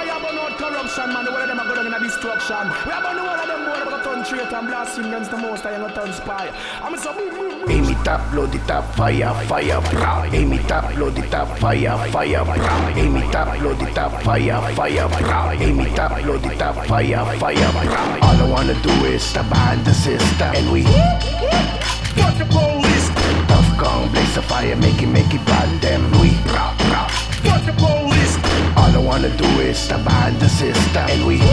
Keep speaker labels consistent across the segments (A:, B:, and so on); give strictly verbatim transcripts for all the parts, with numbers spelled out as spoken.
A: fire burn out corruption, man. The one of them are going in a destruction. We are burn the one of them boy that are turn traitor and blaspheme against the most I ain't turn spy. I'm so boom, boom, boom.
B: Aim it up, load it up, fire, fire, fire. Aim it up, load it up, fire, fire, fire. Aim it up, load it up, fire, fire, fire. Aim it up, load it up, fire, fire, fire. All I wanna do is ban the system, and we
A: fuck the police.
B: Tough gun, blaze a fire, make it, make it ban them. We rah, rah.
A: Fuck the police.
B: All I wanna do is ban the system, and we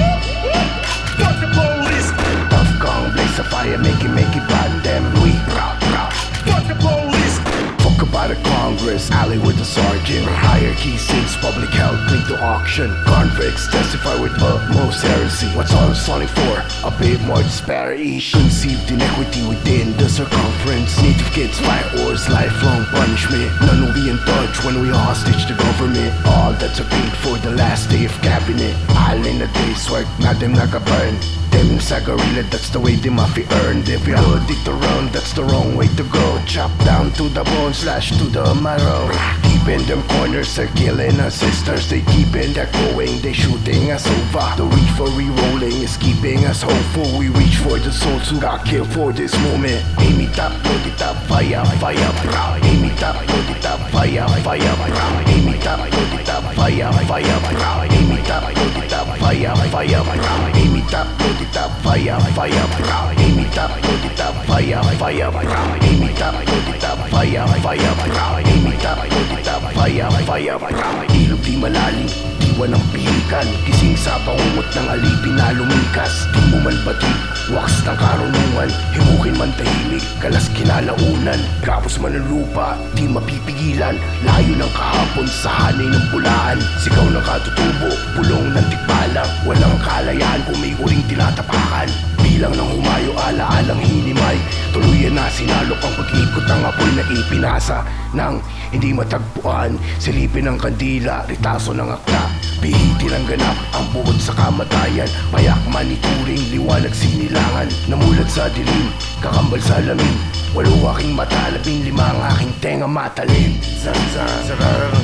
A: fuck the police.
B: Tough gun, blaze a fire, make it, make it ban them. We rah, rah.
A: Fuck the police.
B: Fuck about the Congress, alley with the sergeant. Hierarchy since public health linked to auction. Convicts testify with utmost heresy. What's all standing for? A bit more disparity. Conceived inequity within the circumference. Native kids fight wars, lifelong punishment. None will be in touch when we hostage the government. All that's are paid for the last day of cabinet. All in a day's work, not them nakaburn. Them sa gorilla, that's the way the mafia earned. If you hold it around, that's the wrong way to go. Chop down to the bone, slash to the marrow. Keeping them corners, they're killing our sisters. They keeping that going, they shooting us over. The reach for re-rolling is keeping us hopeful. We reach for the souls who got killed for this moment. Aim it up, load it up, fire, fire, fire. Aim it up, load it up, fire, fire, fire. Aim it up, load it up, fire, fire, fire. Aim it up, load it up, fire, fire, fire. Aim it up, load it up, fire, fire, fire. Aim it up, load it up, fire, fire, fire. Aim it up, load it up, fire, fire, fire. Aim it up, load it up, fire, fire, fire. Ilog di malalim, diwan ng pihikan. Gising sa pangungot ng alipin na lumikas. Di mo man batid, waks ng karunungan. Himukin man tahimik, kalas kinalaunan. Gapos man ang lupa, di mapipigilan. Layo ng kahapon sa hanay ng pulaan. Sigaw ng katutubo, pulong ng tikbalang. Walang kalayaan kung may uring tinatapakan. Bilang ng humayo, ala-alang hinimay. Tuluyan na sinalok ang pag-ikot ng apoy na ipinasa nang hindi matagpuan. Silipin ng kandila, ritaso ng akta. Pihitin ang ganap, ang buod sa kamatayan. Payak manituring, liwanag sinilangan. Namulat sa dilim, kakambal sa lamin. Walo aking mata, labing lima ang aking tenga matalim. Zan-zan, sararang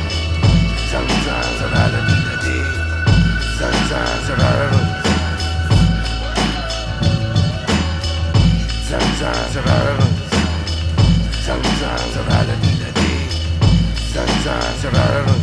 B: Zan-zan, sararang-di-da-di. Zan-zan, sararang Zan-zan, sararang Zan-zan, sararang-di-da-di. Zan-zan, sararang.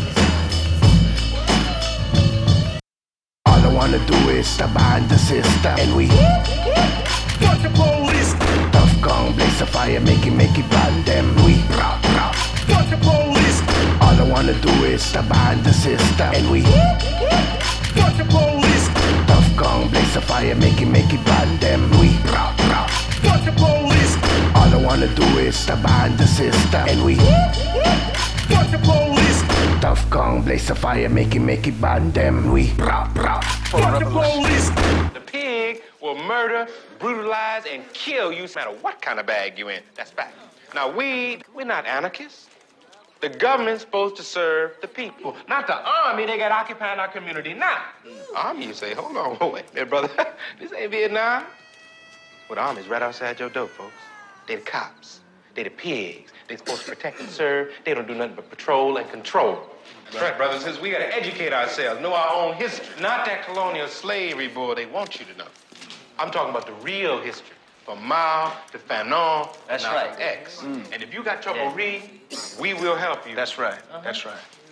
B: All I wanna do is ban the system, and we
A: fuck the police.
B: Tough gun, blaze a fire, make it, make it ban them. We rah, rah.
A: Fuck the police.
B: All I wanna do is ban the system, and we
A: fuck the police.
B: Tough gun, blaze a fire, make it, make it ban them. We rah, rah.
A: Fuck the police.
B: All I wanna do is ban the system, and we
A: fuck the police.
B: Tough gun, blaze a fire, make it, make it ban them. We rah, rah.
A: Fuck the police.
C: The pig will murder, brutalize, and kill you no matter what kind of bag you in. That's fact. Now, we, we're not anarchists. The government's supposed to serve the people, not the army. They got occupying our community now. Army, you say, hold on, wait a minute, brother. This ain't Vietnam. Well, the army's right outside your door, folks. They the cops. They the pigs. They supposed to protect and serve. They don't do nothing but patrol and control. That's right, brothers. Since we got to educate ourselves, know our own history. Not that colonial slavery bull they want you to know. I'm talking about the real history. From Mao to Fanon
D: That's
C: to
D: right.
C: X.
D: Mm.
C: And if you got trouble
D: Yeah.
C: reading, we will help you.
D: That's right.
C: Uh-huh.
D: That's right.